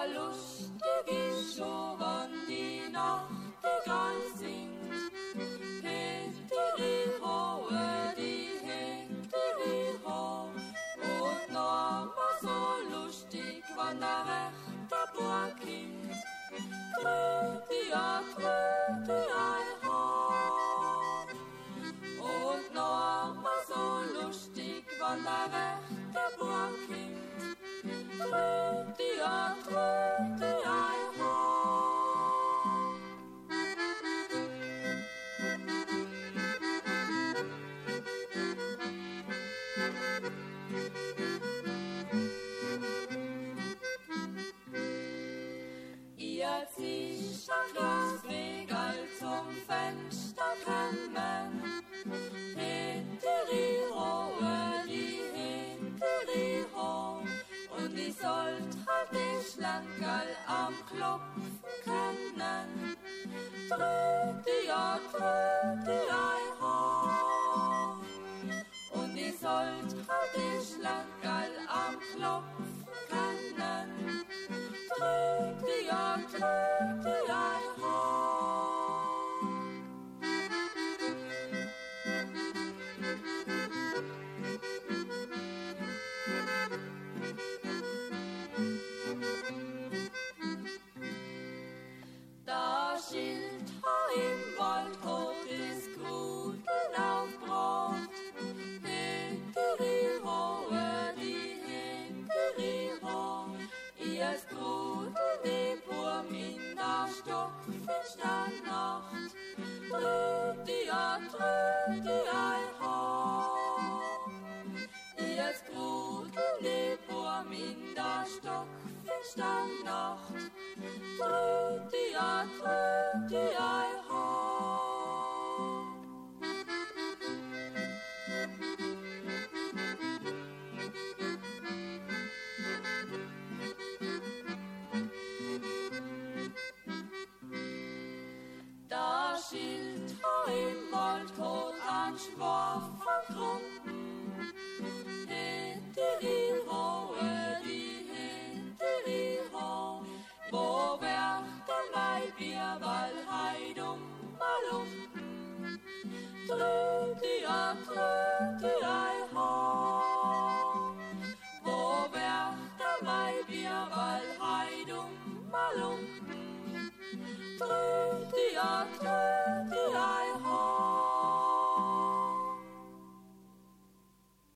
war lustig ist schon, wenn die Nachtigall singt. Heteri-ho, die Heteri-ho. Und noch mal so lustig, wenn der rechte Bub kommt. Tröti-a, Tröti-ei-ho. Und noch mal so lustig, wenn der rechte Bub kommt. Tröti-a, Tröti-ei-ho. Jetzt ist ein Glasweg zum Fenster kommen. Heteri-ho, die Heteri-ho. Und ich sollt halt die Schlankerl am Klopfen können. Tröti-a, Tröti-ei-ho. Und ich sollt halt die Schlankerl am Klopfen können. Tröti-a, Tröti-ei-ho. Da Schild im Waldkot ist Grudeln aufgebracht. Heteri-ho, die Heteri-ho. Ihr Strudel, die Burm in der Stockfischner Nacht. Tröti-a, Tröti-ei-ho. Ihr Strudel, die Burm in der Stockfischner Nacht. Tröti-a, Tröti-ei-ho. Da Schild im Waldkot an Schwaf verkrumpen. Heteri-ho, die Heteri-ho. Wo werden bei Bierwal Heidum mal unten? Tröti-a, Tröti-ei-ho.